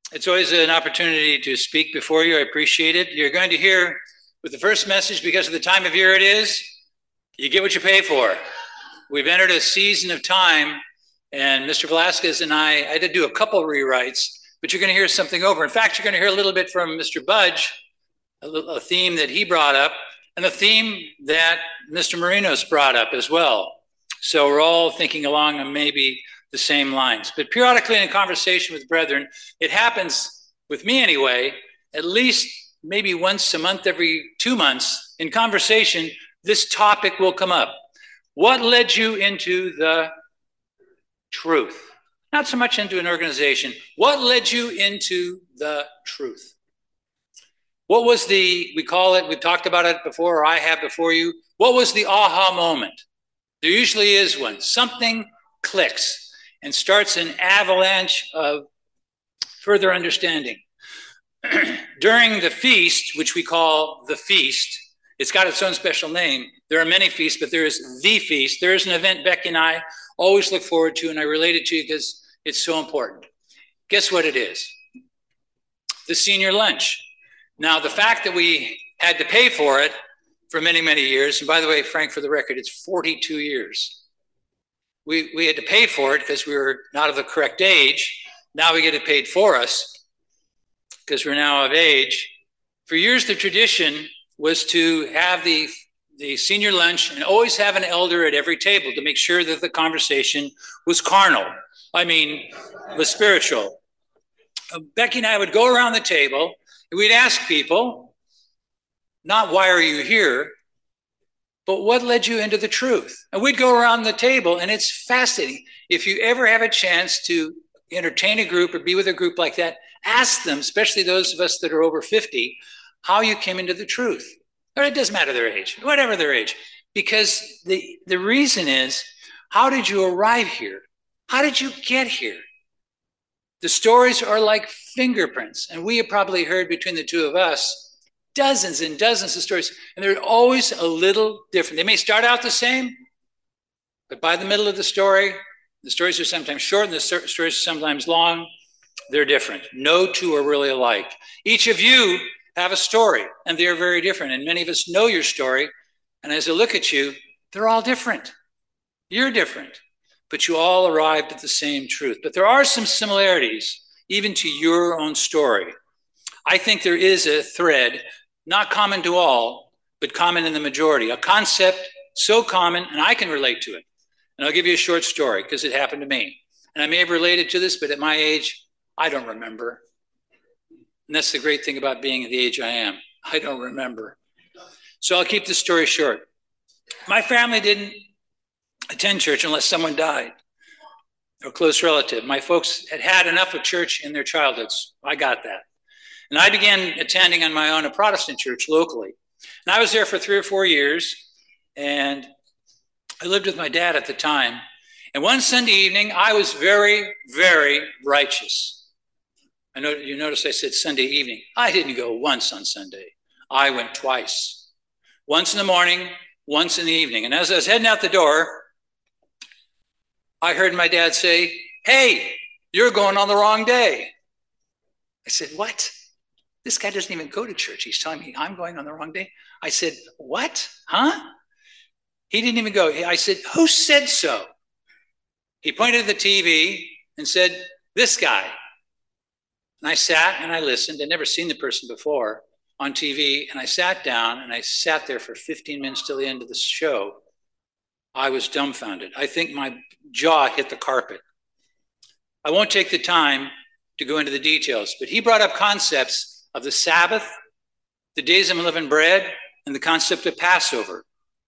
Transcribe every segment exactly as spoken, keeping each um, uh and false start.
It's always an opportunity to speak before you. I appreciate it. You're going to hear with the first message, because of the time of year it is, you get what you pay for. We've entered a season of time, and Mister Velasquez and I, I did do a couple of rewrites, but you're going to hear something over. In fact, you're going to hear a little bit from Mister Budge, a, a theme that he brought up, and a theme that Mister Marinos brought up as well. So we're all thinking along on maybe the same lines. But periodically in conversation with brethren, it happens, with me anyway, at least maybe once a month, every two months, in conversation, this topic will come up. What led you into the truth? Not so much into an organization. What led you into the truth? What was the, we call it, we've talked about it before, or I have before you, what was the aha moment? There usually is one. Something clicks and starts an avalanche of further understanding. During the feast, which we call the feast, it's got its own special name. There are many feasts, but there is the feast. There is an event Becky and I always look forward to, and I relate it to you because it's so important. Guess what it is? The senior lunch. Now, the fact that we had to pay for it for many, many years, and by the way, Frank, for the record, it's forty-two years. We, we had to pay for it because we were not of the correct age. Now we get it paid for us because we're now of age. For years, the tradition was to have the, the senior lunch and always have an elder at every table to make sure that the conversation was carnal. I mean, was spiritual. Uh, Becky and I would go around the table and we'd ask people, not why are you here, but what led you into the truth? And we'd go around the table, and it's fascinating. If you ever have a chance to entertain a group or be with a group like that, ask them, especially those of us that are over fifty, how you came into the truth. Or it doesn't matter their age, whatever their age. Because the, the reason is, how did you arrive here? How did you get here? The stories are like fingerprints, and we have probably heard between the two of us dozens and dozens of stories, and they're always a little different. They may start out the same, but by the middle of the story, the stories are sometimes short and the stories are sometimes long. They're different. No two are really alike. Each of you have a story, and they are very different, and many of us know your story, and as I look at you, they're all different. You're different, but you all arrived at the same truth. But there are some similarities, even to your own story. I think there is a thread, not common to all, but common in the majority, a concept so common, and I can relate to it. And I'll give you a short story because it happened to me. And I may have related to this, but at my age, I don't remember. And that's the great thing about being at the age I am. I don't remember. So I'll keep the story short. My family didn't attend church unless someone died or a close relative. My folks had had enough of church in their childhoods. I got that. And I began attending on my own a Protestant church locally. And I was there for three or four years, and I lived with my dad at the time. And one Sunday evening, I was very, very righteous. I know you notice I said Sunday evening. I didn't go once on Sunday. I went twice. Once in the morning, once in the evening. And as I was heading out the door, I heard my dad say, "Hey, you're going on the wrong day." I said, "What? This guy doesn't even go to church. He's telling me I'm going on the wrong day." I said, "What? Huh?" He didn't even go. I said, "Who said so?" He pointed at the T V and said, "This guy." And I sat and I listened. I'd never seen the person before on T V. And I sat down and I sat there for fifteen minutes till the end of the show. I was dumbfounded. I think my jaw hit the carpet. I won't take the time to go into the details, but he brought up concepts of the Sabbath, the days of unleavened bread, and the concept of Passover.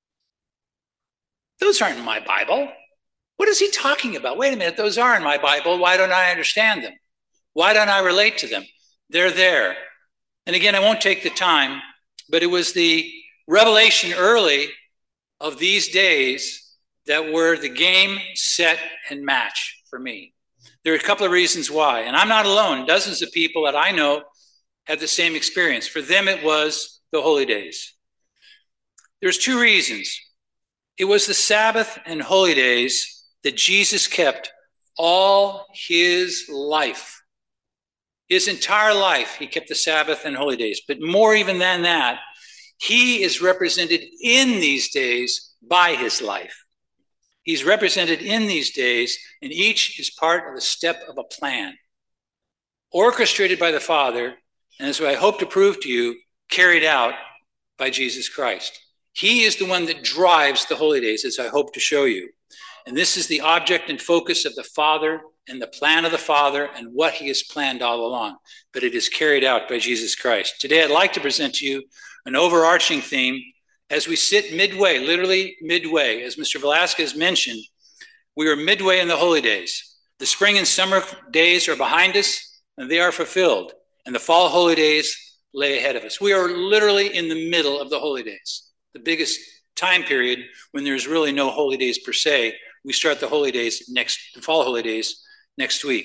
Those aren't in my Bible. What is he talking about? Wait a minute, those are in my Bible. Why don't I understand them? Why don't I relate to them? They're there. And again, I won't take the time, but it was the revelation early of these days that were the game, set, and match for me. There are a couple of reasons why, and I'm not alone. Dozens of people that I know had the same experience. For them, it was the holy days. There's two reasons. It was the Sabbath and holy days that Jesus kept all his life. His entire life, he kept the Sabbath and holy days. But more even than that, he is represented in these days by his life. He's represented in these days, and each is part of a step of a plan, orchestrated by the Father, and as I hope to prove to you, carried out by Jesus Christ. He is the one that drives the holy days, as I hope to show you. And this is the object and focus of the Father and the plan of the Father and what he has planned all along. But it is carried out by Jesus Christ. Today, I'd like to present to you an overarching theme as we sit midway, literally midway. As Mister Velasquez mentioned, we are midway in the holy days. The spring and summer days are behind us, and they are fulfilled. And the fall holy days lay ahead of us. We are literally in the middle of the holy days, the biggest time period when there's really no holy days per se. We start the holy days next, the fall holy days next week.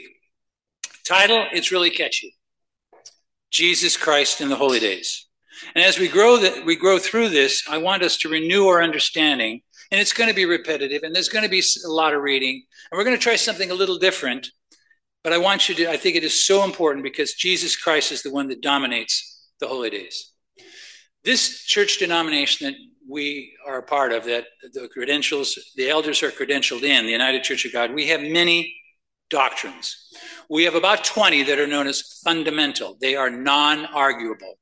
Title, it's really catchy. Jesus Christ in the holy days. And as we grow that we grow through this, I want us to renew our understanding. And it's going to be repetitive, and there's going to be a lot of reading. And we're going to try something a little different. But I want you to, I think it is so important because Jesus Christ is the one that dominates the holy days. This church denomination that we are a part of, that the credentials, the elders are credentialed in, the United Church of God, we have many doctrines. We have about twenty that are known as fundamental. They are non-arguable.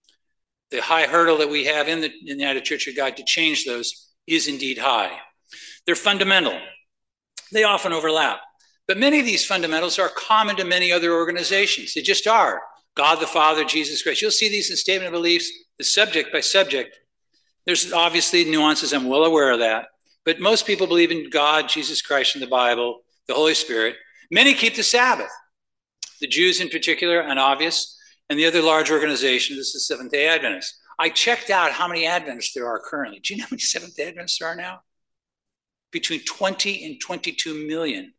The high hurdle that we have in the, in the United Church of God to change those is indeed high. They're fundamental. They often overlap. But many of these fundamentals are common to many other organizations. They just are. God the Father, Jesus Christ. You'll see these in Statement of Beliefs, the subject by subject. There's obviously nuances. I'm well aware of that. But most people believe in God, Jesus Christ, and the Bible, the Holy Spirit. Many keep the Sabbath. The Jews in particular, and obvious, and the other large organizations, this is Seventh-day Adventists. I checked out how many Adventists there are currently. Do you know how many Seventh-day Adventists there are now? Between twenty and twenty-two million.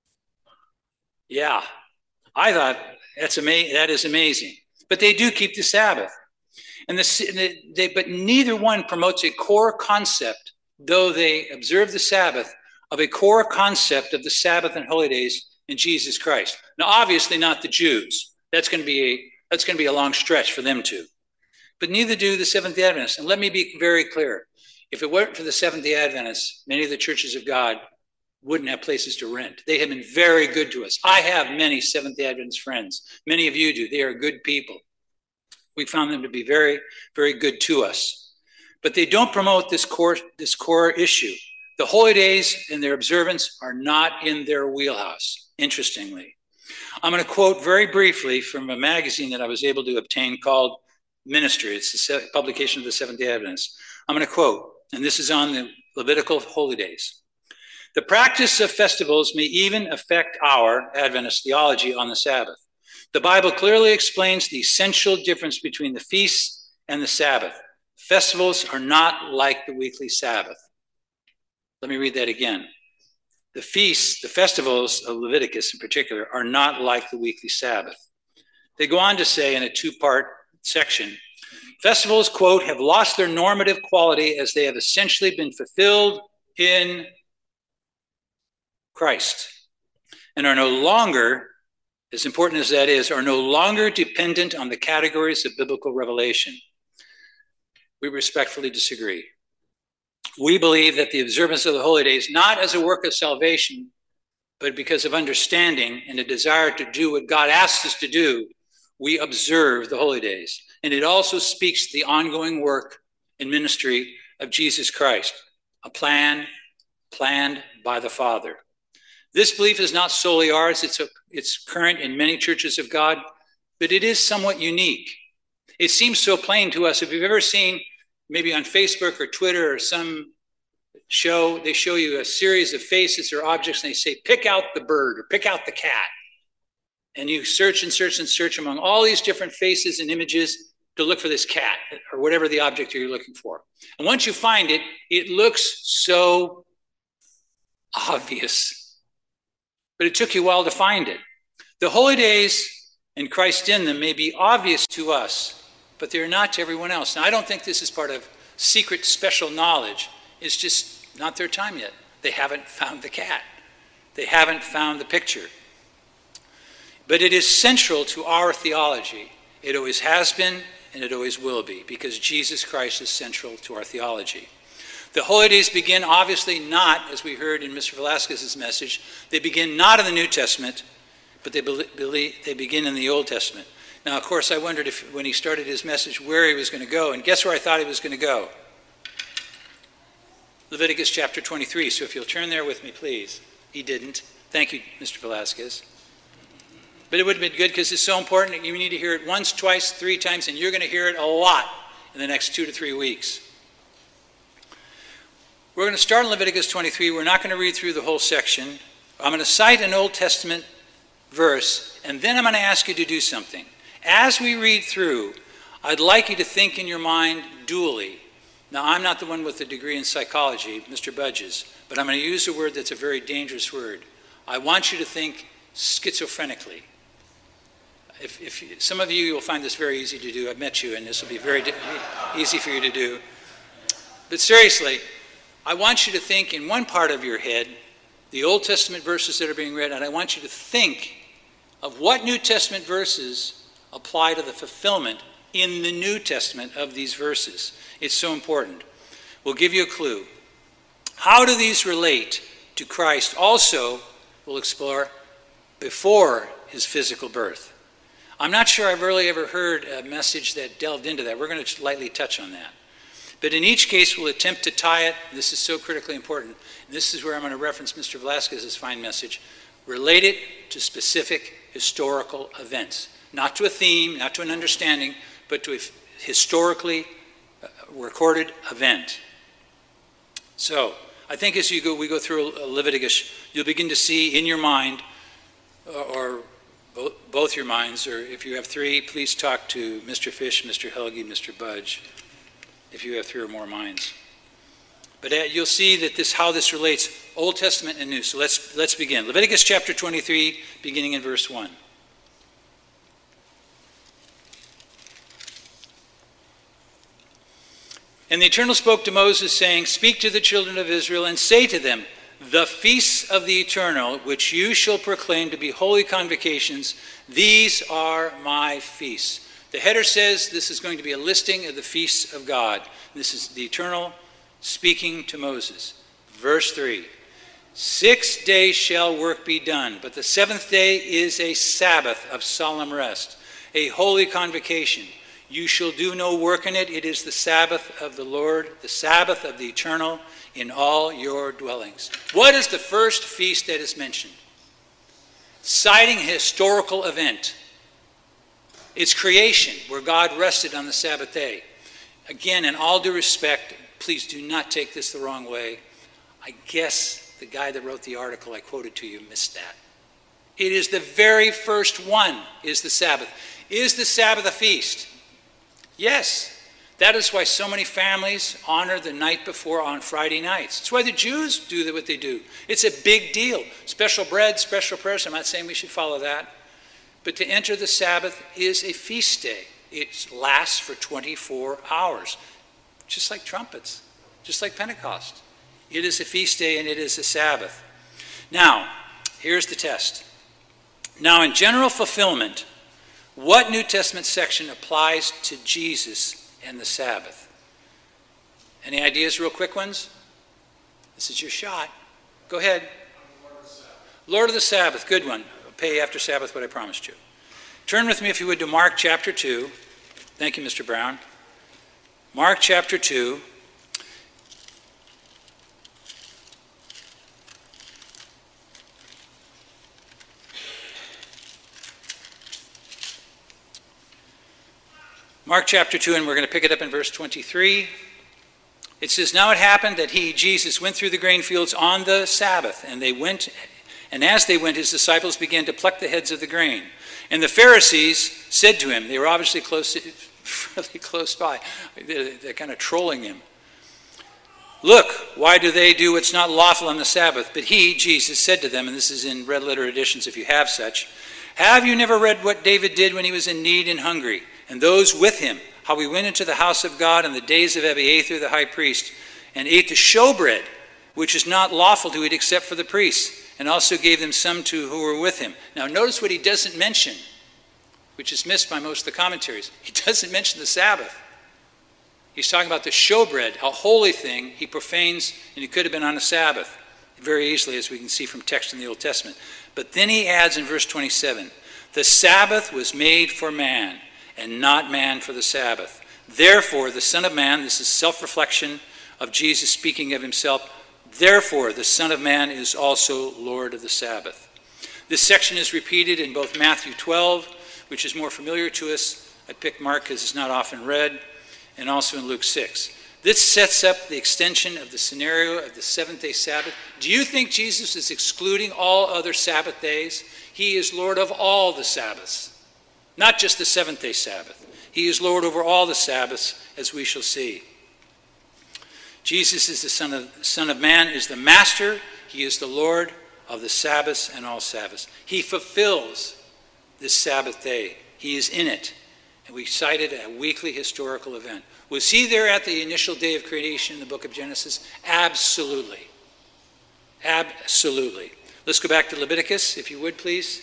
Yeah, I thought that's ama- that is amazing. But they do keep the Sabbath. And the, they, but neither one promotes a core concept, though they observe the Sabbath, of a core concept of the Sabbath and holy days in Jesus Christ. Now, obviously not the Jews. That's going to be a, that's going to be a long stretch for them too. But neither do the Seventh-day Adventists. And let me be very clear. If it weren't for the Seventh-day Adventists, many of the churches of God wouldn't have places to rent. They have been very good to us. I have many Seventh-day Adventist friends. Many of you do. They are good people. We found them to be very, very good to us. But they don't promote this core, this core issue. The holy days and their observance are not in their wheelhouse, interestingly. I'm going to quote very briefly from a magazine that I was able to obtain called Ministry. It's the publication of the Seventh-day Adventists. I'm going to quote, and this is on the Levitical holy days. The practice of festivals may even affect our Adventist theology on the Sabbath. The Bible clearly explains the essential difference between the feasts and the Sabbath. Festivals are not like the weekly Sabbath. Let me read that again. The feasts, the festivals of Leviticus in particular, are not like the weekly Sabbath. They go on to say in a two-part section, festivals, quote, have lost their normative quality as they have essentially been fulfilled in Christ and are no longer, as important as that is, are no longer dependent on the categories of biblical revelation. We respectfully disagree. We believe that the observance of the holy days, not as a work of salvation, but because of understanding and a desire to do what God asks us to do, we observe the holy days. And it also speaks to the ongoing work and ministry of Jesus Christ, a plan planned by the Father. This belief is not solely ours. It's, a, it's current in many churches of God, but it is somewhat unique. It seems so plain to us. If you've ever seen, maybe on Facebook or Twitter or some show, they show you a series of faces or objects, and they say, pick out the bird or pick out the cat. And you search and search and search among all these different faces and images to look for this cat or whatever the object you're looking for. And once you find it, it looks so obvious. But it took you a while to find it. The holy days and Christ in them may be obvious to us, but they're not to everyone else. Now, I don't think this is part of secret special knowledge. It's just not their time yet. They haven't found the cat. They haven't found the picture. But it is central to our theology. It always has been, and it always will be, because Jesus Christ is central to our theology. The holy days begin obviously not, as we heard in Mister Velasquez's message, they begin not in the New Testament, but they, be, they begin in the Old Testament. Now, of course, I wondered if when he started his message where he was going to go, and guess where I thought he was going to go? Leviticus chapter twenty-three. So if you'll turn there with me, please. He didn't. Thank you, Mister Velasquez. But it would have been good because it's so important. You need to hear it once, twice, three times, and you're going to hear it a lot in the next two to three weeks. We're going to start in Leviticus twenty-three. We're not going to read through the whole section. I'm going to cite an Old Testament verse, and then I'm going to ask you to do something. As we read through, I'd like you to think in your mind dually. Now, I'm not the one with a degree in psychology, Mister Budge is, but I'm going to use a word that's a very dangerous word. I want you to think schizophrenically. If, if you, some of you will find this very easy to do. I've met you, and this will be very di- easy for you to do. But seriously, I want you to think in one part of your head the Old Testament verses that are being read, and I want you to think of what New Testament verses apply to the fulfillment in the New Testament of these verses. It's so important. We'll give you a clue. How do these relate to Christ? Also, we'll explore before his physical birth. I'm not sure I've really ever heard a message that delved into that. We're going to lightly touch on that. But in each case, we'll attempt to tie it. This is so critically important. And this is where I'm going to reference Mister Velasquez's fine message. Relate it to specific historical events. Not to a theme, not to an understanding, but to a historically recorded event. So, I think as you go, we go through Leviticus, you'll begin to see in your mind, or both, both your minds, or if you have three, please talk to Mister Fish, Mister Helge, Mister Budge, if you have three or more minds. But uh, you'll see that this, how this relates, Old Testament and New. So let's let's begin. Leviticus chapter twenty-three, beginning in verse one. And the Eternal spoke to Moses, saying, Speak to the children of Israel, and say to them, The feasts of the Eternal, which you shall proclaim to be holy convocations, these are my feasts. The header says this is going to be a listing of the feasts of God. This is the Eternal speaking to Moses. Verse three, Six days shall work be done, but the seventh day is a Sabbath of solemn rest, a holy convocation. You shall do no work in it. It is the Sabbath of the Lord, the Sabbath of the Eternal in all your dwellings. What is the first feast that is mentioned? Citing a historical event. It's creation, where God rested on the Sabbath day. Again, in all due respect, please do not take this the wrong way. I guess the guy that wrote the article I quoted to you missed that. It is the very first one, is the Sabbath. Is the Sabbath a feast? Yes. That is why so many families honor the night before on Friday nights. It's why the Jews do what they do. It's a big deal. Special bread, special prayers. I'm not saying we should follow that. But to enter the Sabbath is a feast day. It lasts for twenty-four hours, just like trumpets, just like Pentecost. It is a feast day and it is a Sabbath. Now, here's the test. Now, in general fulfillment, what New Testament section applies to Jesus and the Sabbath? Any ideas, real quick ones? This is your shot. Go ahead. Lord of the Sabbath. Lord of the Sabbath, good one. I'll pay after Sabbath what I promised you. Turn with me, if you would, to Mark chapter two. Thank you, Mister Brown. Mark chapter two. Mark chapter two, and we're going to pick it up in verse twenty-three. It says, Now it happened that he, Jesus, went through the grain fields on the Sabbath, and they went, and as they went, his disciples began to pluck the heads of the grain. And the Pharisees said to him, they were obviously close, really close by, they're, they're kind of trolling him. Look, why do they do what's not lawful on the Sabbath? But he, Jesus, said to them, and this is in red letter editions if you have such, Have you never read what David did when he was in need and hungry, and those with him, how he went into the house of God in the days of Abiathar the high priest, and ate the showbread, which is not lawful to eat except for the priests, and also gave them some to who were with him. Now notice what he doesn't mention, which is missed by most of the commentaries. He doesn't mention the Sabbath. He's talking about the showbread, a holy thing he profanes, and it could have been on a Sabbath very easily, as we can see from text in the Old Testament. But then he adds in verse twenty-seven, the Sabbath was made for man, and not man for the Sabbath. Therefore, the Son of Man, this is self-reflection of Jesus speaking of himself, therefore the Son of Man is also Lord of the Sabbath. This section is repeated in both Matthew twelve, which is more familiar to us. I picked Mark because it's not often read, and also in Luke six. This sets up the extension of the scenario of the seventh-day Sabbath. Do you think Jesus is excluding all other Sabbath days? He is Lord of all the Sabbaths, not just the seventh-day Sabbath. He is Lord over all the Sabbaths, as we shall see. Jesus is the Son of, Son of Man, is the Master. He is the Lord of the Sabbaths and all Sabbaths. He fulfills this Sabbath day. He is in it. And we cited a weekly historical event. Was he there at the initial day of creation in the book of Genesis? Absolutely. Absolutely. Let's go back to Leviticus, if you would, please.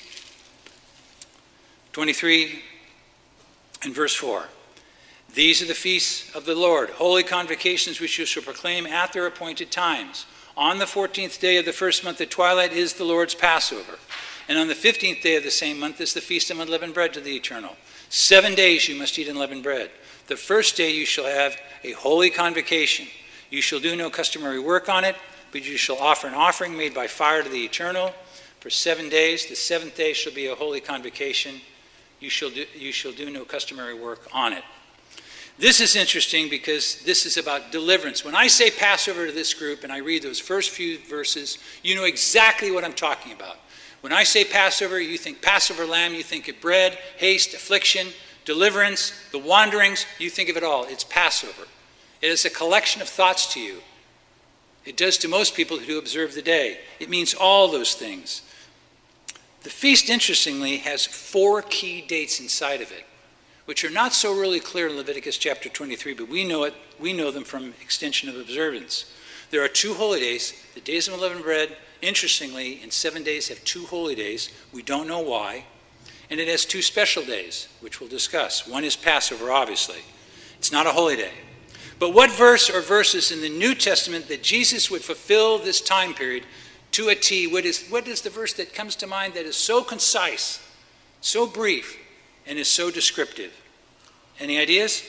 twenty-three and verse four. These are the feasts of the Lord, holy convocations which you shall proclaim at their appointed times. On the fourteenth day of the first month at twilight is the Lord's Passover. And on the fifteenth day of the same month is the feast of unleavened bread to the Eternal. Seven days you must eat unleavened bread. The first day you shall have a holy convocation. You shall do no customary work on it, but you shall offer an offering made by fire to the Eternal for seven days. The seventh day shall be a holy convocation. You shall do, you shall do no customary work on it. This is interesting because this is about deliverance. When I say Passover to this group and I read those first few verses, you know exactly what I'm talking about. When I say Passover, you think Passover lamb, you think of bread, haste, affliction, deliverance, the wanderings, you think of it all. It's Passover. It is a collection of thoughts to you. It does to most people who observe the day. It means all those things. The feast, interestingly, has four key dates inside of it, which are not so really clear in Leviticus chapter twenty-three, but we know it. We know them from extension of observance. There are two holy days, the days of unleavened bread. Interestingly, in seven days have two holy days. We don't know why. And it has two special days, which we'll discuss. One is Passover, obviously. It's not a holy day. But what verse or verses in the New Testament that Jesus would fulfill this time period to a T? What is, what is the verse that comes to mind that is so concise, so brief, and is so descriptive? Any ideas?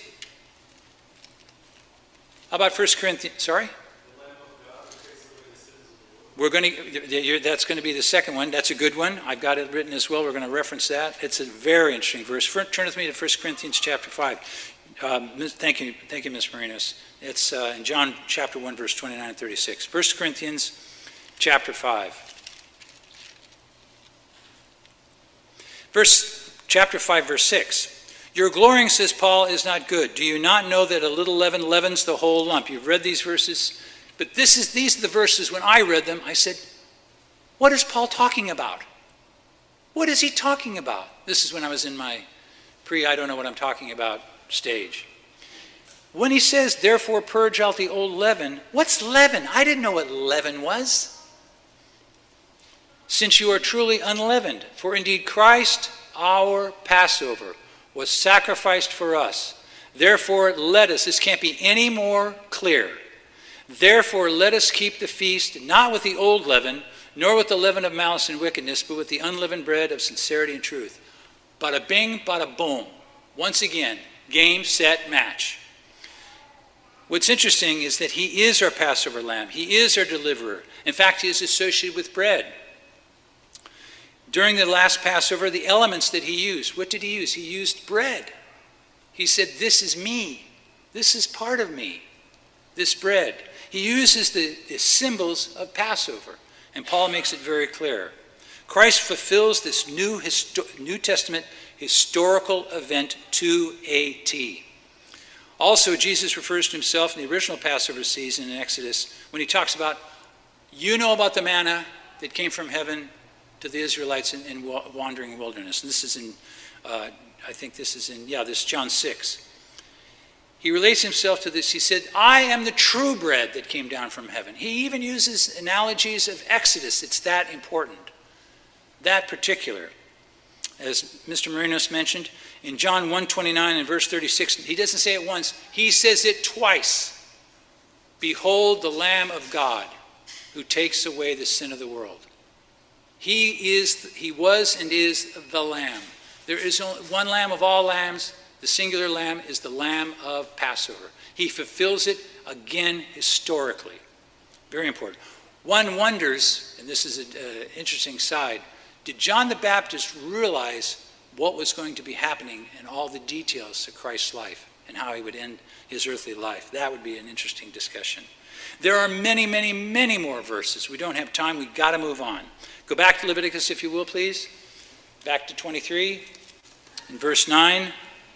How about First Corinthians? Sorry? We're going to, that's going to be the second one. That's a good one. I've got it written as well. We're going to reference that. It's a very interesting verse. Turn with me to First Corinthians chapter five. Um, thank you, thank you, Miz Marinos. It's uh, in John chapter one, verse twenty-nine and thirty-six. First Corinthians chapter five. Verse, chapter five, verse six. Your glorying, says Paul, is not good. Do you not know that a little leaven leavens the whole lump? You've read these verses. But this is, these are the verses, when I read them, I said, what is Paul talking about? What is he talking about? This is when I was in my pre, I don't know what I'm talking about stage. When he says, therefore purge out the old leaven, what's leaven? I didn't know what leaven was. Since you are truly unleavened, for indeed Christ, our Passover, was sacrificed for us. Therefore let us, this can't be any more clear. Therefore, let us keep the feast, not with the old leaven, nor with the leaven of malice and wickedness, but with the unleavened bread of sincerity and truth. Bada bing, bada boom. Once again, game, set, match. What's interesting is that he is our Passover lamb. He is our deliverer. In fact, he is associated with bread. During the last Passover, the elements that he used, what did he use? He used bread. He said, this is me. This is part of me, this bread. He uses the, the symbols of Passover, and Paul makes it very clear. Christ fulfills this new histo- New Testament historical event to a T. Also, Jesus refers to himself in the original Passover season in Exodus when he talks about, you know about the manna that came from heaven to the Israelites in, in wandering wilderness. And this is in, uh, I think this is in, yeah, this is John six. He relates himself to this. He said, I am the true bread that came down from heaven. He even uses analogies of Exodus. It's that important, that particular. As Mister Marinos mentioned, in John one twenty-nine and verse thirty-six, he doesn't say it once, he says it twice. Behold the Lamb of God who takes away the sin of the world. He is, he was and is the Lamb. There is only one Lamb of all lambs. The singular Lamb is the Lamb of Passover. He fulfills it again historically. Very important. One wonders, and this is an uh, interesting side, did John the Baptist realize what was going to be happening and all the details of Christ's life and how he would end his earthly life? That would be an interesting discussion. There are many, many, many more verses. We don't have time. We've got to move on. Go back to Leviticus, if you will, please. Back to twenty-three, in verse nine.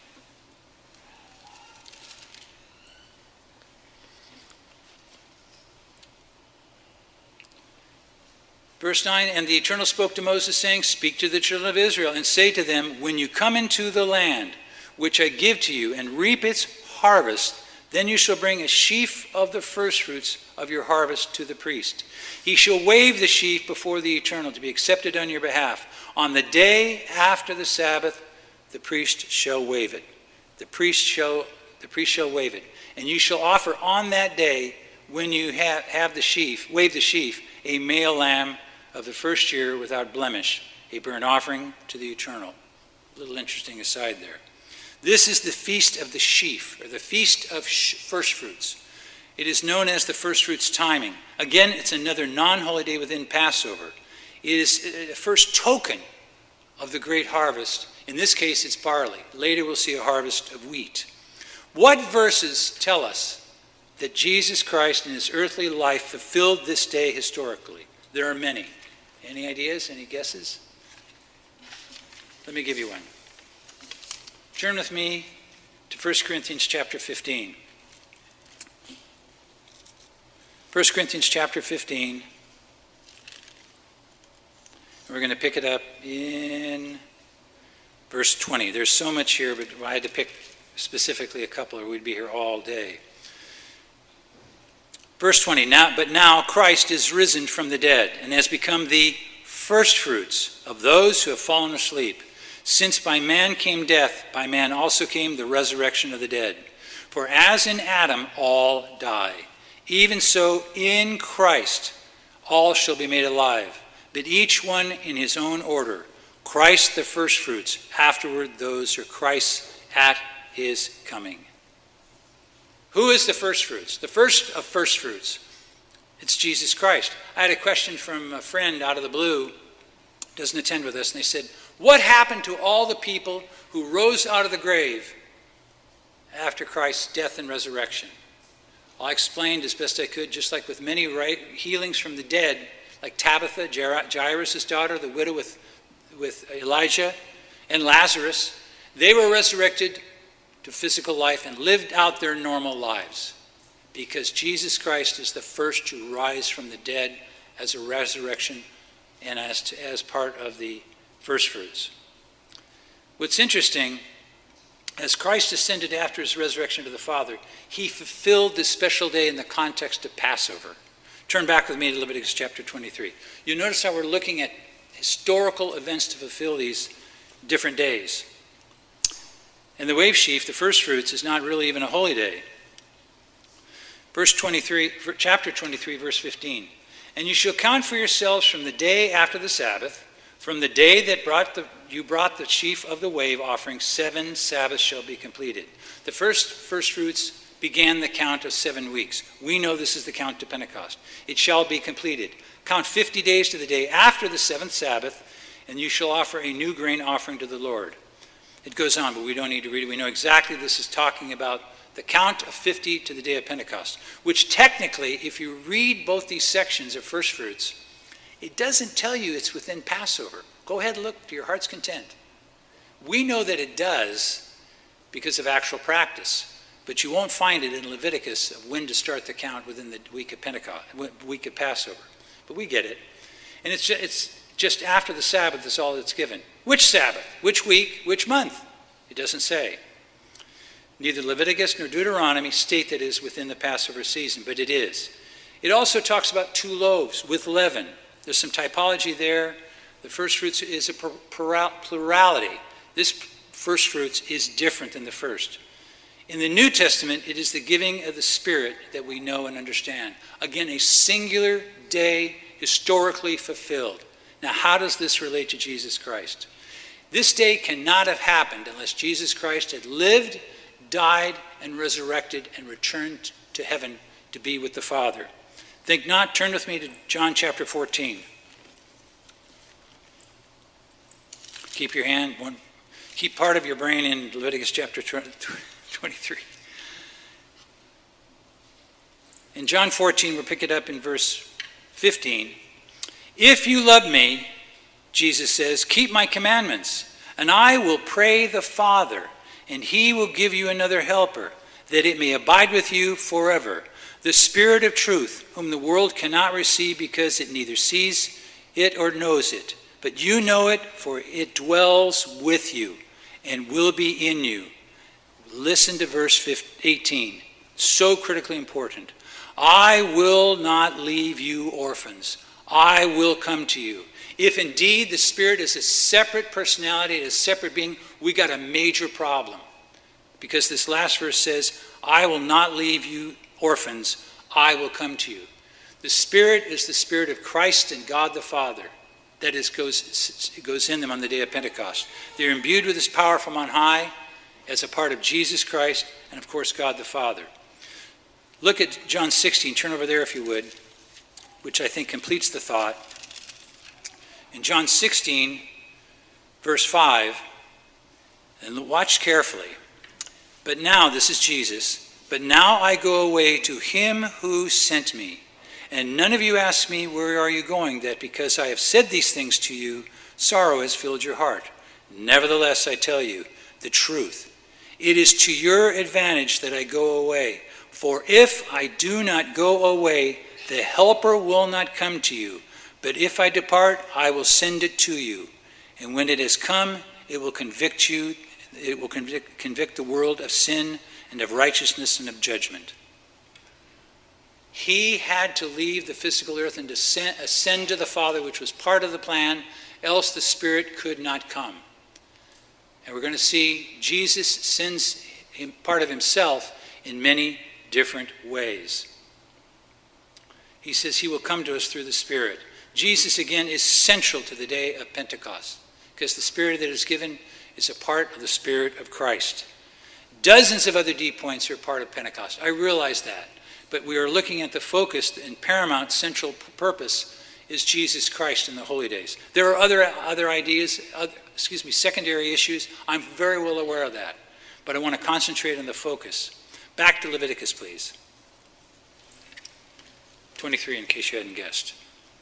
Verse nine, and the Eternal spoke to Moses, saying, speak to the children of Israel, and say to them, when you come into the land which I give to you, and reap its harvest, then you shall bring a sheaf of the firstfruits of your harvest to the priest. He shall wave the sheaf before the Eternal to be accepted on your behalf. On the day after the Sabbath, the priest shall wave it. The priest shall, the priest shall wave it. And you shall offer on that day, when you have, have the sheaf, wave the sheaf, a male lamb of the first year without blemish, a burnt offering to the Eternal. A little interesting aside there. This is the feast of the sheaf, or the feast of firstfruits. It is known as the firstfruits timing. Again, it's another non-holy day within Passover. It is a first token of the great harvest. In this case, it's barley. Later, we'll see a harvest of wheat. What verses tell us that Jesus Christ in his earthly life fulfilled this day historically? There are many. Any ideas? Any guesses? Let me give you one. Turn with me to First Corinthians chapter fifteen. First Corinthians chapter fifteen. We're going to pick it up in verse twenty. There's so much here, but I had to pick specifically a couple or we'd be here all day. Verse twenty, now, but now Christ is risen from the dead and has become the firstfruits of those who have fallen asleep. Since by man came death, by man also came the resurrection of the dead. For as in Adam all die, even so in Christ all shall be made alive, but each one in his own order. Christ the firstfruits, afterward those who are Christ's at his coming. Who is the firstfruits? The first of firstfruits. It's Jesus Christ. I had a question from a friend out of the blue, doesn't attend with us, and they said, what happened to all the people who rose out of the grave after Christ's death and resurrection? I explained as best I could, just like with many healings from the dead, like Tabitha, Jairus' daughter, the widow with, with Elijah, and Lazarus, they were resurrected to physical life and lived out their normal lives because Jesus Christ is the first to rise from the dead as a resurrection and as, to, as part of the firstfruits. What's interesting, as Christ ascended after his resurrection to the Father, he fulfilled this special day in the context of Passover. Turn back with me to Leviticus chapter twenty-three. You notice how we're looking at historical events to fulfill these different days. And the wave sheaf, the firstfruits, is not really even a holy day. Verse twenty-three, chapter twenty-three, verse fifteen. And you shall count for yourselves from the day after the Sabbath, from the day that brought the, you brought the sheaf of the wave offering, seven Sabbaths shall be completed. The first firstfruits began the count of seven weeks. We know this is the count to Pentecost. It shall be completed. Count fifty days to the day after the seventh Sabbath, and you shall offer a new grain offering to the Lord. It goes on, but we don't need to read it. We know exactly this is talking about the count of fifty to the day of Pentecost, which technically, if you read both these sections of firstfruits, it doesn't tell you it's within Passover. Go ahead and look to your heart's content. We know that it does because of actual practice, but you won't find it in Leviticus of when to start the count within the week of Pentecost, week of Passover. But we get it. And it's just, it's just after the Sabbath is all that's given. Which Sabbath? Which week? Which month? It doesn't say. Neither Leviticus nor Deuteronomy state that it is within the Passover season, but it is. It also talks about two loaves with leaven. There's some typology there. The first fruits is a plurality. This first fruits is different than the first. In the New Testament, it is the giving of the Spirit that we know and understand. Again, a singular day historically fulfilled. Now, how does this relate to Jesus Christ? This day cannot have happened unless Jesus Christ had lived, died, and resurrected and returned to heaven to be with the Father. Think not. Turn with me to John chapter fourteen. Keep your hand, one, keep part of your brain in Leviticus chapter twenty-three. In John fourteen, we'll pick it up in verse fifteen. If you love me, Jesus says, keep my commandments, and I will pray the Father, and he will give you another helper, that it may abide with you forever. The Spirit of truth, whom the world cannot receive because it neither sees it or knows it. But you know it, for it dwells with you and will be in you. Listen to verse eighteen. So critically important. I will not leave you orphans. I will come to you. If indeed the Spirit is a separate personality, a separate being, we got a major problem. Because this last verse says, I will not leave you orphans, I will come to you. The Spirit is the Spirit of Christ and God the Father. That is, goes, goes in them on the day of Pentecost. They're imbued with his power from on high as a part of Jesus Christ and, of course, God the Father. Look at John sixteen. Turn over there if you would, which I think completes the thought. In John sixteen, verse five, and watch carefully. But now, this is Jesus, but now I go away to him who sent me. And none of you ask me, where are you going? That because I have said these things to you, sorrow has filled your heart. Nevertheless, I tell you the truth. It is to your advantage that I go away. For if I do not go away, the helper will not come to you. But if I depart, I will send it to you. And when it has come, it will convict you, it will convict, convict the world of sin and of righteousness and of judgment. He had to leave the physical earth and descend, ascend to the Father, which was part of the plan, else the Spirit could not come. And we're going to see Jesus sends him, part of himself in many different ways. He says he will come to us through the Spirit. Jesus, again, is central to the day of Pentecost because the Spirit that is given is a part of the Spirit of Christ. Dozens of other deep points are part of Pentecost. I realize that. But we are looking at the focus and paramount central purpose is Jesus Christ in the holy days. There are other other ideas, other, excuse me, secondary issues. I'm very well aware of that. But I want to concentrate on the focus. Back to Leviticus, please. twenty-three, in case you hadn't guessed.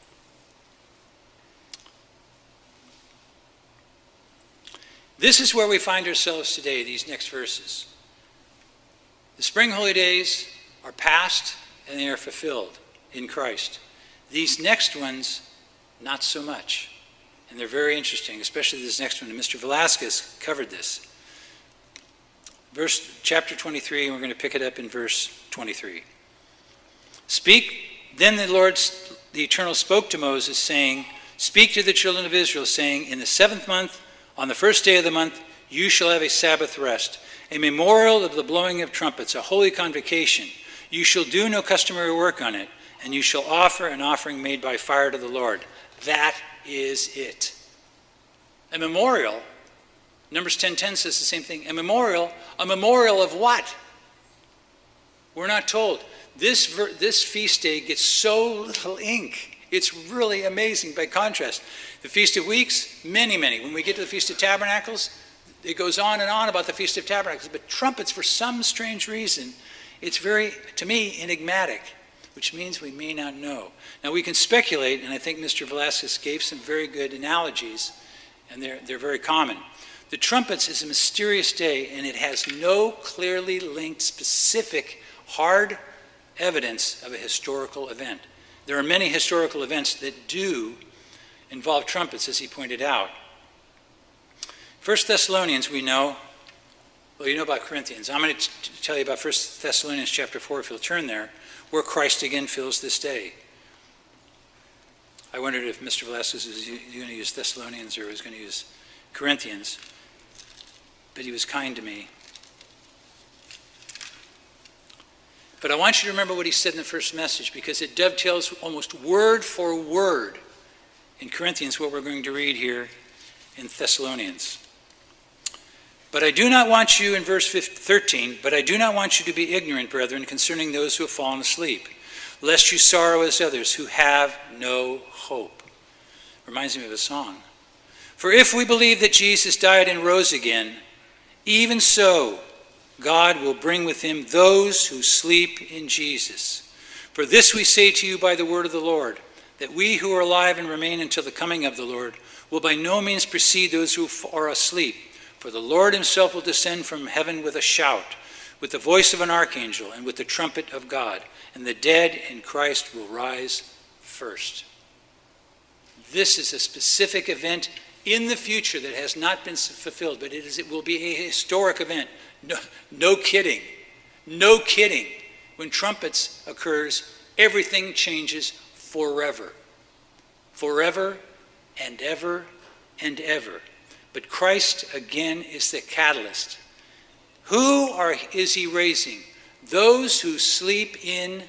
This is where we find ourselves today, these next verses. The spring holy days are past and they are fulfilled in Christ. These next ones, not so much. And they're very interesting, especially this next one. And Mister Velasquez covered this. Verse, chapter twenty-three, and we're going to pick it up in verse twenty-three. Speak, then the Lord, the Eternal, spoke to Moses, saying, speak to the children of Israel, saying, in the seventh month, on the first day of the month, you shall have a Sabbath rest, a memorial of the blowing of trumpets, a holy convocation. You shall do no customary work on it, and you shall offer an offering made by fire to the Lord. That is it. A memorial, Numbers ten ten says the same thing. A memorial, a memorial of what? We're not told. This, ver- this feast day gets so little ink. It's really amazing by contrast. The Feast of Weeks, many, many. When we get to the Feast of Tabernacles, it goes on and on about the Feast of Tabernacles. But trumpets, for some strange reason, it's very, to me, enigmatic, which means we may not know. Now, we can speculate, and I think Mister Velasquez gave some very good analogies, and they're, they're very common. The trumpets is a mysterious day, and it has no clearly linked, specific, hard evidence of a historical event. There are many historical events that do involve trumpets, as he pointed out. First Thessalonians, we know, Well, you know about Corinthians. I'm going to tell you about First Thessalonians chapter four, if you'll turn there, where Christ again fills this day. I wondered if Mister Velasquez was going to use Thessalonians or was going to use Corinthians, but he was kind to me. But I want you to remember what he said in the first message, because it dovetails almost word for word in Corinthians what we're going to read here in Thessalonians. But I do not want you, in verse thirteen, but I do not want you to be ignorant, brethren, concerning those who have fallen asleep, lest you sorrow as others who have no hope. Reminds me of a song. For if we believe that Jesus died and rose again, even so God will bring with him those who sleep in Jesus. For this we say to you by the word of the Lord, that we who are alive and remain until the coming of the Lord will by no means precede those who are asleep. For the Lord himself will descend from heaven with a shout, with the voice of an archangel, and with the trumpet of God, and the dead in Christ will rise first. This is a specific event in the future that has not been fulfilled, but it is it will be a historic event. No, no kidding. No kidding. When trumpets occurs, everything changes forever. Forever and ever and ever. But Christ, again, is the catalyst. Who are, is he raising? Those who sleep in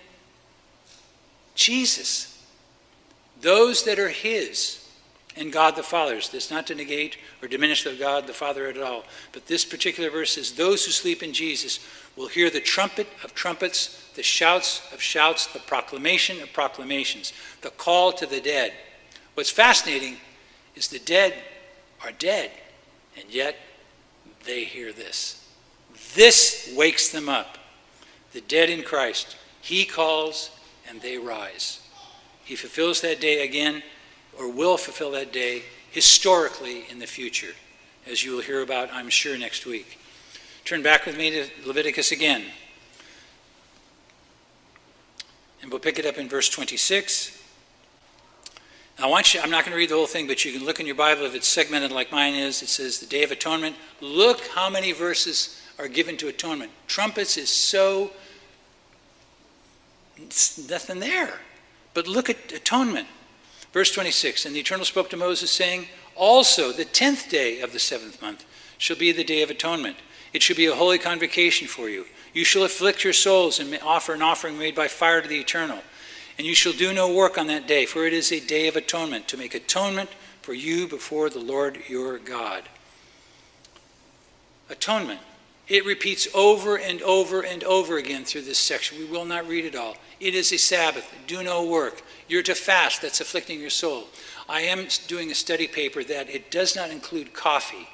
Jesus. Those that are his and God the Father's. That's not to negate or diminish the God the Father at all. But this particular verse says, those who sleep in Jesus will hear the trumpet of trumpets, the shouts of shouts, the proclamation of proclamations, the call to the dead. What's fascinating is the dead are dead, and yet they hear this. This wakes them up. The dead in Christ. He calls and they rise. He fulfills that day again, or will fulfill that day historically in the future, as you will hear about, I'm sure, next week. Turn back with me to Leviticus again. And we'll pick it up in verse twenty-six. I want you, I'm not going to read the whole thing, but you can look in your Bible if it's segmented like mine is. It says the Day of Atonement. Look how many verses are given to atonement. Trumpets is so, it's nothing there. But look at atonement. Verse twenty-six, and the Eternal spoke to Moses, saying, also the tenth day of the seventh month shall be the Day of Atonement. It shall be a holy convocation for you. You shall afflict your souls and offer an offering made by fire to the Eternal. And you shall do no work on that day, for it is a day of atonement, to make atonement for you before the Lord your God. Atonement. It repeats over and over and over again through this section. We will not read it all. It is a Sabbath. Do no work. You're to fast. That's afflicting your soul. I am doing a study paper that it does not include coffee.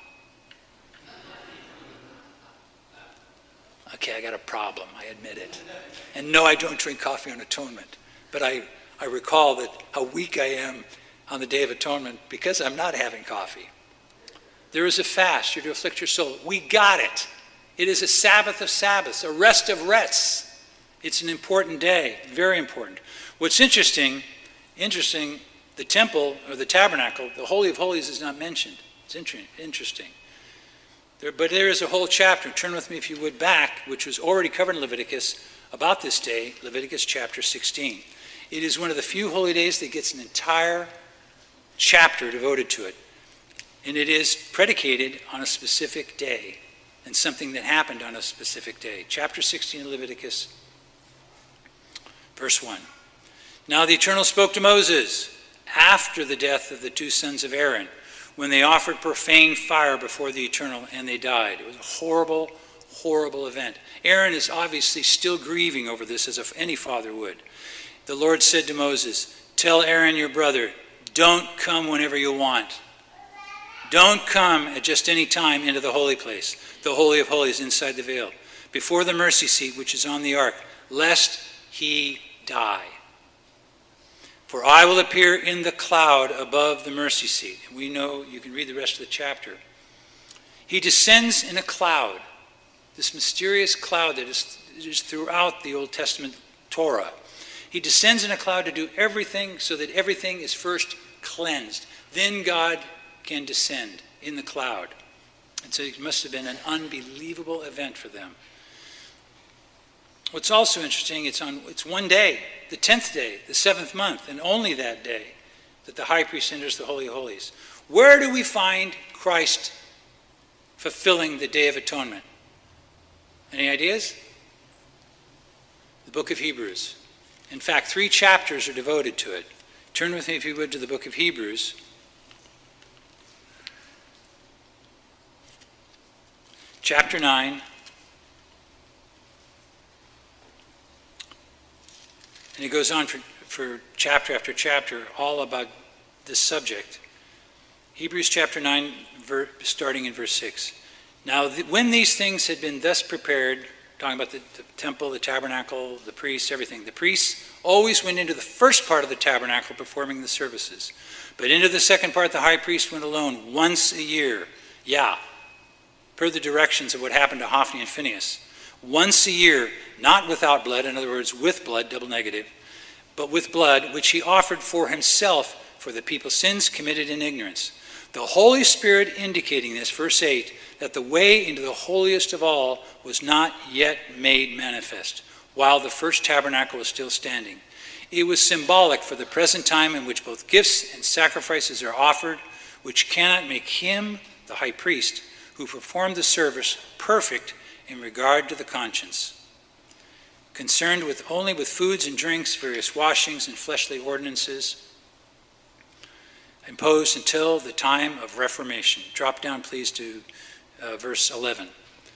Okay, I got a problem. I admit it. And no, I don't drink coffee on atonement. But I, I recall that how weak I am on the Day of Atonement because I'm not having coffee. There is a fast. You're to afflict your soul. We got it. It is a Sabbath of Sabbaths, a rest of rests. It's an important day, very important. What's interesting, interesting, the temple or the tabernacle, the Holy of Holies is not mentioned. It's interesting. There, but there is a whole chapter. Turn with me, if you would, back, which was already covered in Leviticus about this day, Leviticus chapter sixteen. It is one of the few holy days that gets an entire chapter devoted to it. And it is predicated on a specific day and something that happened on a specific day. Chapter sixteen of Leviticus, verse one. Now the Eternal spoke to Moses after the death of the two sons of Aaron, when they offered profane fire before the Eternal, and they died. It was a horrible, horrible event. Aaron is obviously still grieving over this, as if any father would. The Lord said to Moses, tell Aaron your brother, don't come whenever you want. Don't come at just any time into the holy place, the Holy of Holies inside the veil, before the mercy seat which is on the ark, lest he die. For I will appear in the cloud above the mercy seat. And we know, you can read the rest of the chapter. He descends in a cloud, this mysterious cloud that is, is throughout the Old Testament Torah. He descends in a cloud to do everything so that everything is first cleansed. Then God can descend in the cloud. And so it must have been an unbelievable event for them. What's also interesting, it's on it's one day, the tenth day, the seventh month, and only that day, that the high priest enters the Holy of Holies. Where do we find Christ fulfilling the Day of Atonement? Any ideas? The book of Hebrews. In fact, three chapters are devoted to it. Turn with me, if you would, to the book of Hebrews. Chapter nine. And it goes on for, for chapter after chapter, all about this subject. Hebrews chapter nine, ver, starting in verse six. Now, th- when these things had been thus prepared, talking about the, the temple, the tabernacle, the priests, everything, the priests always went into the first part of the tabernacle performing the services. But into the second part, the high priest went alone once a year. Yeah, per the directions of what happened to Hophni and Phinehas. Once a year, not without blood, in other words, with blood, double negative, but with blood, which he offered for himself for the people's sins committed in ignorance. The Holy Spirit indicating this, verse eight, that the way into the holiest of all was not yet made manifest, while the first tabernacle was still standing. It was symbolic for the present time in which both gifts and sacrifices are offered, which cannot make him, the high priest, who performed the service, perfect in regard to the conscience, concerned with only with foods and drinks, various washings and fleshly ordinances, imposed until the time of Reformation. Drop down, please, to uh, verse eleven.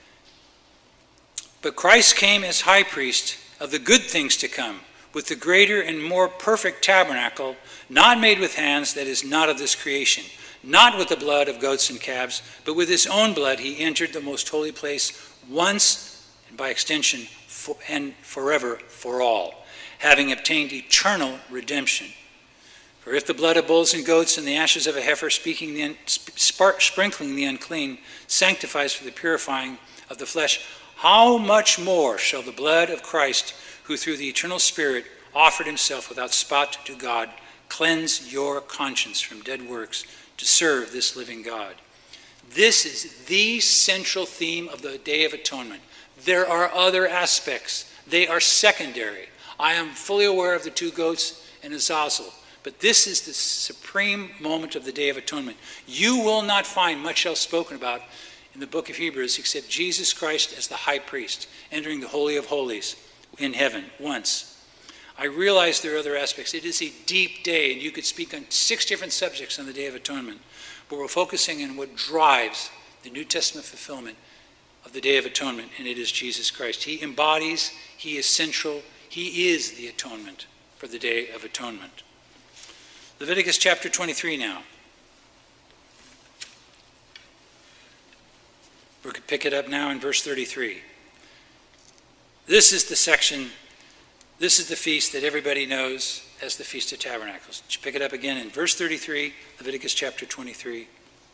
But Christ came as high priest of the good things to come, with the greater and more perfect tabernacle, not made with hands, that is not of this creation, not with the blood of goats and calves, but with his own blood he entered the most holy place once, and by extension, for, and forever for all, having obtained eternal redemption. For if the blood of bulls and goats and the ashes of a heifer, speaking the un, sp- sprinkling the unclean, sanctifies for the purifying of the flesh, how much more shall the blood of Christ, who through the eternal Spirit offered himself without spot to God, cleanse your conscience from dead works to serve this living God? This is the central theme of the Day of Atonement. There are other aspects. They are secondary. I am fully aware of the two goats and Azazel, but this is the supreme moment of the Day of Atonement. You will not find much else spoken about in the book of Hebrews except Jesus Christ as the high priest, entering the Holy of Holies in heaven once. I realize there are other aspects. It is a deep day, and you could speak on six different subjects on the Day of Atonement. But we're focusing on what drives the New Testament fulfillment of the Day of Atonement, and it is Jesus Christ. He embodies, he is central, he is the atonement for the Day of Atonement. Leviticus chapter twenty-three now. We could pick it up now in verse thirty-three. This is the section, this is the feast that everybody knows as the Feast of Tabernacles. Pick it up again in verse thirty-three, Leviticus chapter twenty-three.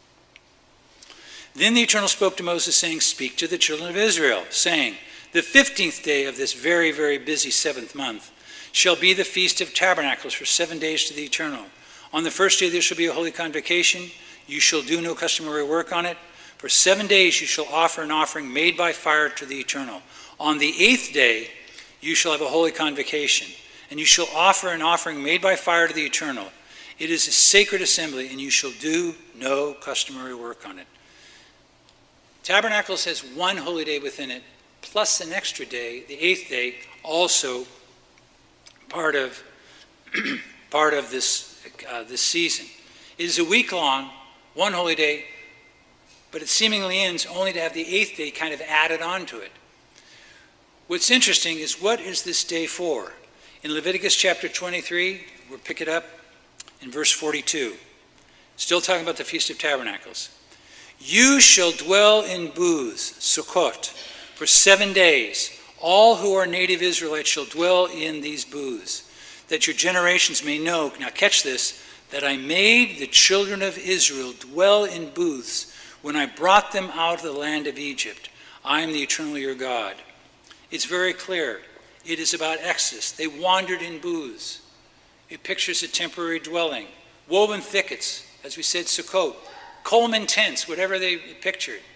Then the Eternal spoke to Moses, saying, speak to the children of Israel, saying, the fifteenth day of this very, very busy seventh month shall be the Feast of Tabernacles for seven days to the Eternal. On the first day there shall be a holy convocation. You shall do no customary work on it. For seven days you shall offer an offering made by fire to the Eternal. On the eighth day you shall have a holy convocation, and you shall offer an offering made by fire to the Eternal. It is a sacred assembly, and you shall do no customary work on it. Tabernacles has one holy day within it, plus an extra day, the eighth day, also part of part of this uh, this season. It is a week long, one holy day, but it seemingly ends only to have the eighth day kind of added on to it. What's interesting is, what is this day for? In Leviticus chapter twenty-three, we'll pick it up in verse forty-two. Still talking about the Feast of Tabernacles. You shall dwell in booths, Sukkot, for seven days. All who are native Israelites shall dwell in these booths, that your generations may know, now catch this, that I made the children of Israel dwell in booths when I brought them out of the land of Egypt. I am the eternal your God. It's very clear. It is about Exodus. They wandered in booths. It pictures a temporary dwelling. Woven thickets, as we said, Sukkot. Coleman tents, whatever they pictured.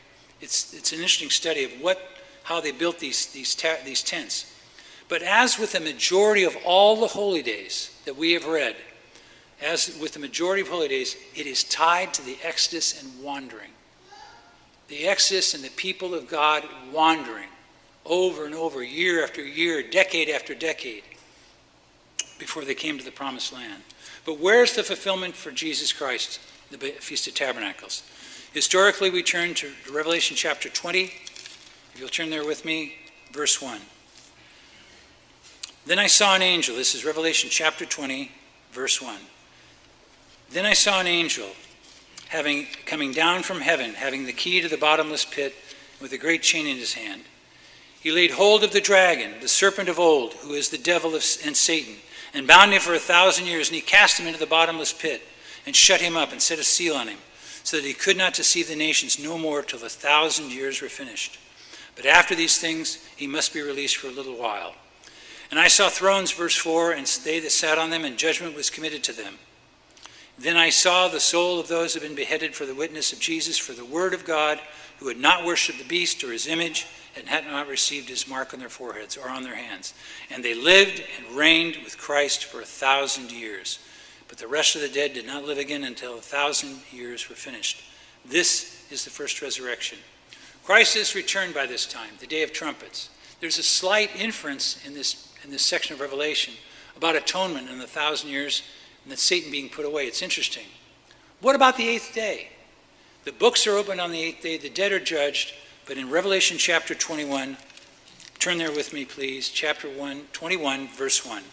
It's, it's an interesting study of what, how they built these, these, ta- these tents. But as with the majority of all the holy days that we have read, as with the majority of holy days, it is tied to the Exodus and wandering. The Exodus and the people of God wandering over and over, year after year, decade after decade, before they came to the Promised Land. But where's the fulfillment for Jesus Christ, the Feast of Tabernacles? Historically, we turn to Revelation chapter twenty. If you'll turn there with me, verse one. Then I saw an angel. This is Revelation chapter twenty, verse one. Then I saw an angel having coming down from heaven, having the key to the bottomless pit, with a great chain in his hand. He laid hold of the dragon, the serpent of old, who is the devil of, and Satan, and bound him for a thousand years, and he cast him into the bottomless pit, and shut him up, and set a seal on him, so that he could not deceive the nations no more till the thousand years were finished. But after these things he must be released for a little while. And I saw thrones, verse four, and they that sat on them, and judgment was committed to them. Then I saw the soul of those who had been beheaded for the witness of Jesus, for the word of God, who had not worshipped the beast or his image, and had not received his mark on their foreheads or on their hands. And they lived and reigned with Christ for a thousand years. But the rest of the dead did not live again until a thousand years were finished. This is the first resurrection. Christ has returned by this time, the day of trumpets. There's a slight inference in this, in this section of Revelation about atonement in the thousand years and that Satan being put away. It's interesting. What about the eighth day? The books are opened on the eighth day, the dead are judged, but in Revelation chapter twenty-one, turn there with me, please, chapter one, twenty-one, verse one.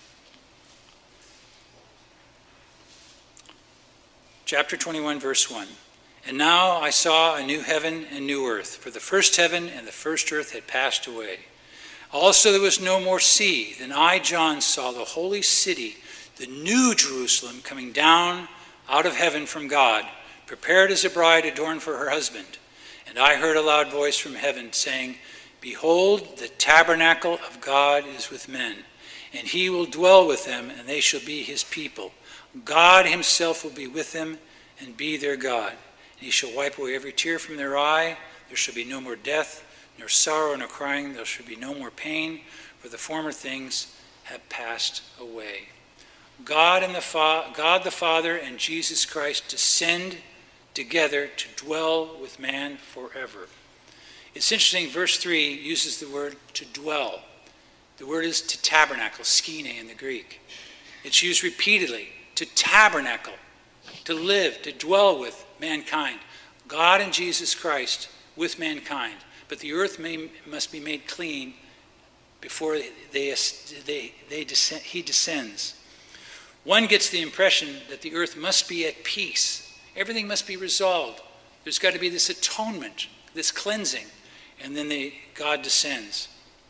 Chapter twenty-one, verse one. And now I saw a new heaven and new earth, for the first heaven and the first earth had passed away. Also there was no more sea. Then I, John, saw the holy city, the new Jerusalem, coming down out of heaven from God, prepared as a bride adorned for her husband. And I heard a loud voice from heaven saying, Behold, the tabernacle of God is with men, and he will dwell with them, and they shall be his people. God himself will be with them and be their God. And he shall wipe away every tear from their eye. There shall be no more death, nor sorrow, nor crying. There shall be no more pain, for the former things have passed away. God and the Fa- God the Father and Jesus Christ descend together to dwell with man forever. It's interesting, verse three uses the word to dwell. The word is to tabernacle, skene in the Greek. It's used repeatedly, to tabernacle, to live, to dwell with mankind. God and Jesus Christ with mankind. But the earth may, must be made clean before they, they, they descend, he descends. One gets the impression that the earth must be at peace. Everything must be resolved. There's got to be this atonement, this cleansing, and then the, God descends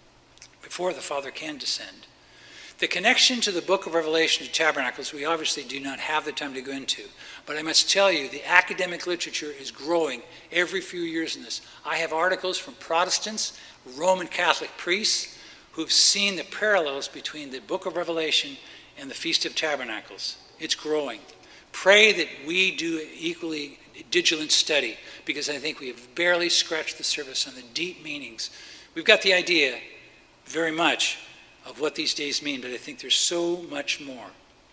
before the Father can descend. The connection to the book of Revelation to Tabernacles, we obviously do not have the time to go into, but I must tell you, the academic literature is growing every few years in this. I have articles from Protestants, Roman Catholic priests, who've seen the parallels between the book of Revelation and the Feast of Tabernacles. It's growing. Pray that we do equally diligent study, because I think we have barely scratched the surface on the deep meanings. We've got the idea very much of what these days mean, but I think there's so much more.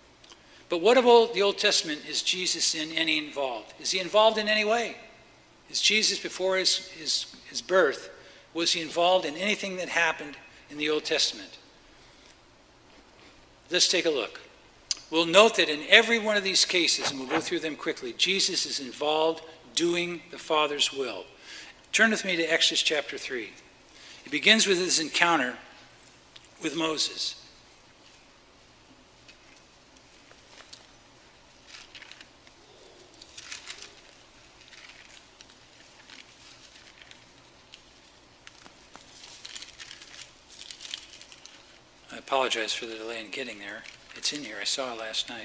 But what of old, the Old Testament? Is Jesus in any involved? Is he involved in any way? Is Jesus, before his, his, his birth, was he involved in anything that happened in the Old Testament? Let's take a look. We'll note that in every one of these cases, and we'll go through them quickly, Jesus is involved doing the Father's will. Turn with me to Exodus chapter three. It begins with his encounter with Moses. I apologize for the delay in getting there. It's in here. I saw it last night.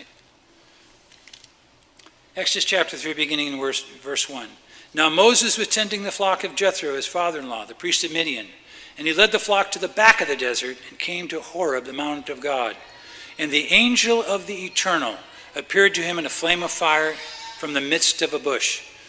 Exodus chapter three, beginning in verse, verse one. Now Moses was tending the flock of Jethro, his father-in-law, the priest of Midian. And he led the flock to the back of the desert and came to Horeb, the mount of God. And the angel of the Eternal appeared to him in a flame of fire from the midst of a bush.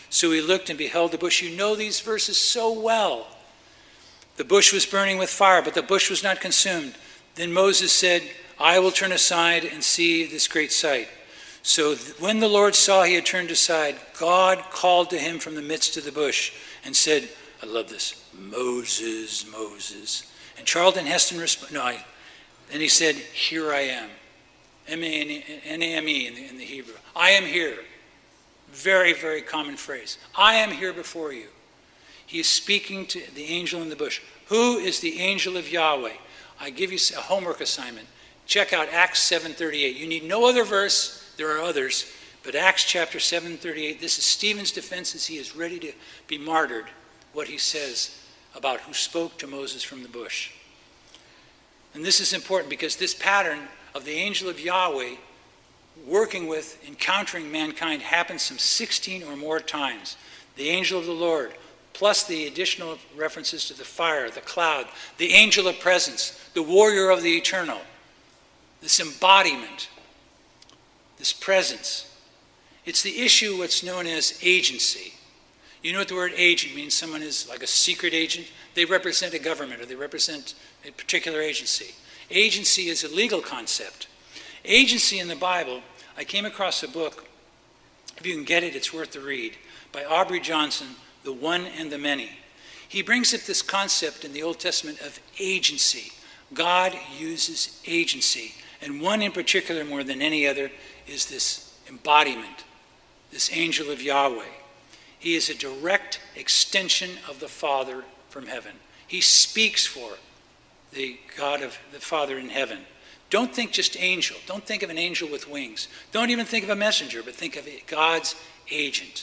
So he looked and beheld the bush. You know these verses so well. The bush was burning with fire, but the bush was not consumed. Then Moses said, I will turn aside and see this great sight. So th- when the Lord saw he had turned aside, God called to him from the midst of the bush and said, I love this, Moses, Moses. And Charlton Heston responded, no, I, and he said, here I am. M A N A M E in the, in the Hebrew. I am here. Very, very common phrase. I am here before you. He is speaking to the angel in the bush. Who is the angel of Yahweh? I give you a homework assignment. Check out Acts seven thirty-eight. You need no other verse. There are others. But Acts chapter seven thirty-eight, this is Stephen's defense as he is ready to be martyred, what he says about who spoke to Moses from the bush. And this is important because this pattern of the angel of Yahweh working with, encountering mankind happens some sixteen or more times. The angel of the Lord, plus the additional references to the fire, the cloud, the angel of presence, the warrior of the eternal, this embodiment, this presence. It's the issue what's known as agency. You know what the word agent means? Someone is like a secret agent. They represent a government or they represent a particular agency. Agency is a legal concept. Agency in the Bible, I came across a book, if you can get it, it's worth the read, by Aubrey Johnson, The One and the Many. He brings up this concept in the Old Testament of agency. God uses agency. And one in particular, more than any other, is this embodiment, this angel of Yahweh. He is a direct extension of the Father from heaven. He speaks for the God of the Father in heaven. Don't think just angel. Don't think of an angel with wings. Don't even think of a messenger, but think of God's agent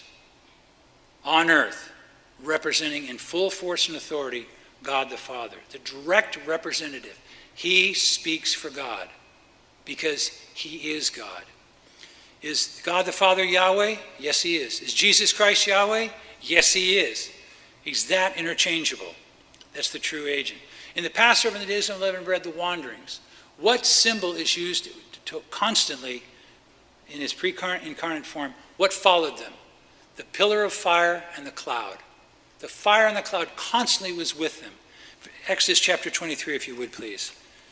on earth, representing in full force and authority God the Father, the direct representative. He speaks for God because he is God. Is God the Father Yahweh? Yes, he is. Is Jesus Christ Yahweh? Yes, he is. He's that interchangeable. That's the true agent. In the Passover and the days of unleavened bread, the wanderings, what symbol is used to, to constantly, in its pre-incarnate form, what followed them? The pillar of fire and the cloud. The fire and the cloud constantly was with them. Exodus chapter twenty-three, if you would, please.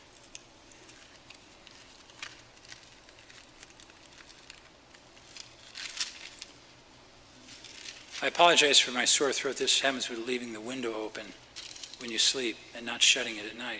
I apologize for my sore throat. This happens with leaving the window open when you sleep and not shutting it at night.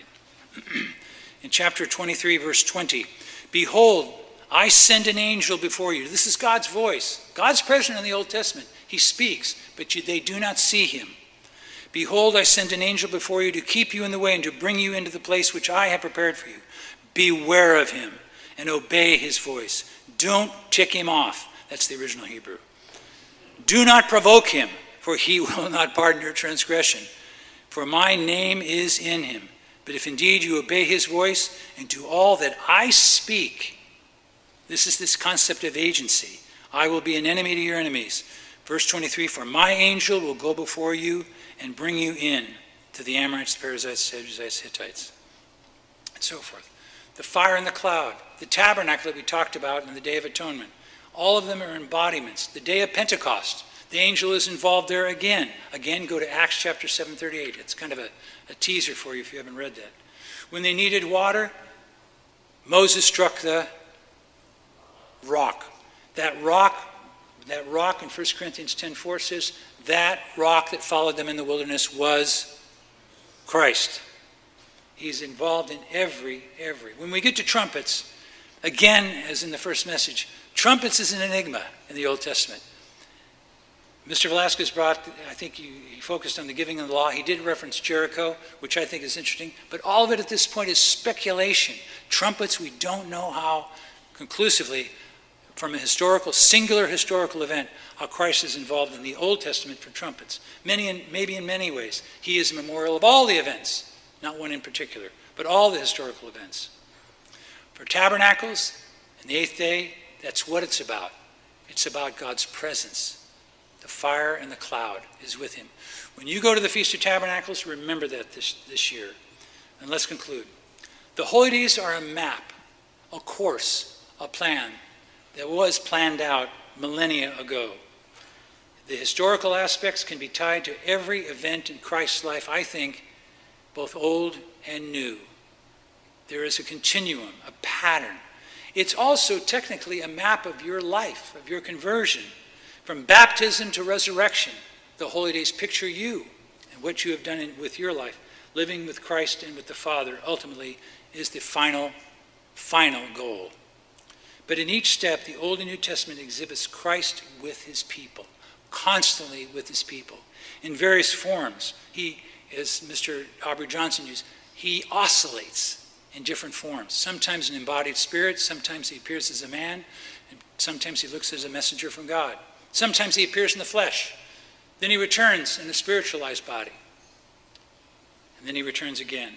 In chapter twenty-three, verse twenty, behold, I send an angel before you. This is God's voice. God's present in the Old Testament. He speaks, but you, they do not see him. Behold, I send an angel before you to keep you in the way and to bring you into the place which I have prepared for you. Beware of him and obey his voice. Don't tick him off. That's the original Hebrew. Do not provoke him, for he will not pardon your transgression. For my name is in him. But if indeed you obey his voice and do all that I speak, this is this concept of agency. I will be an enemy to your enemies. Verse twenty-three, for my angel will go before you and bring you in to the Amorites, the Perizzites, the Jebusites, Hittites, and so forth. The fire and the cloud, the tabernacle that we talked about in the Day of Atonement, all of them are embodiments. The day of Pentecost, the angel is involved there again. Again, go to Acts chapter seven thirty-eight. It's kind of a, a teaser for you if you haven't read that. When they needed water, Moses struck the rock. That rock, that rock in First Corinthians ten four says, that rock that followed them in the wilderness was Christ. He's involved in every, every. When we get to trumpets, again, as in the first message, trumpets is an enigma in the Old Testament. Mister Velasquez brought, I think he, he focused on the giving of the law. He did reference Jericho, which I think is interesting. But all of it at this point is speculation. Trumpets, we don't know how conclusively, from a historical, singular historical event, how Christ is involved in the Old Testament for trumpets. Many, in, maybe in many ways, he is a memorial of all the events, not one in particular, but all the historical events. For tabernacles and the eighth day, that's what it's about. It's about God's presence. The fire and the cloud is with him. When you go to the Feast of Tabernacles, remember that this, this year. And let's conclude. The Holy Days are a map, a course, a plan that was planned out millennia ago. The historical aspects can be tied to every event in Christ's life, I think, both old and new. There is a continuum, a pattern. It's also technically a map of your life, of your conversion. From baptism to resurrection, the holy days picture you and what you have done in, with your life. Living with Christ and with the Father ultimately is the final, final goal. But in each step, the Old and New Testament exhibits Christ with his people, constantly with his people, in various forms. He, as Mister Aubrey Johnson used, he oscillates in different forms. Sometimes an embodied spirit, sometimes he appears as a man, and sometimes he looks as a messenger from God. Sometimes he appears in the flesh. Then he returns in a spiritualized body. And then he returns again.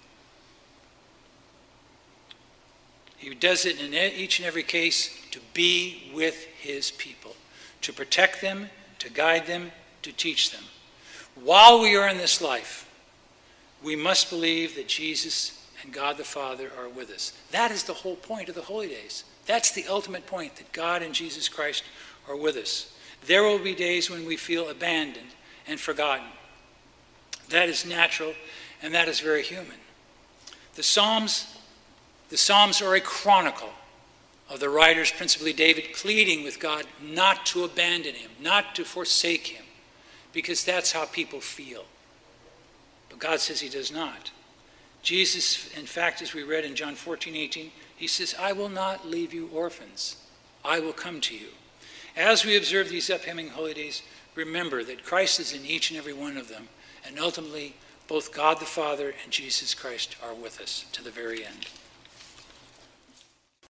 He does it in each and every case to be with his people, to protect them, to guide them, to teach them. While we are in this life, we must believe that Jesus and God the Father are with us. That is the whole point of the holy days. That's the ultimate point, that God and Jesus Christ are with us. There will be days when we feel abandoned and forgotten. That is natural, and that is very human. The Psalms, the Psalms are a chronicle of the writers, principally David, pleading with God not to abandon him, not to forsake him, because that's how people feel. But God says he does not. Jesus, in fact, as we read in John fourteen, eighteen, he says, I will not leave you orphans. I will come to you. As we observe these upcoming holy days, remember that Christ is in each and every one of them, and ultimately both God the Father and Jesus Christ are with us to the very end.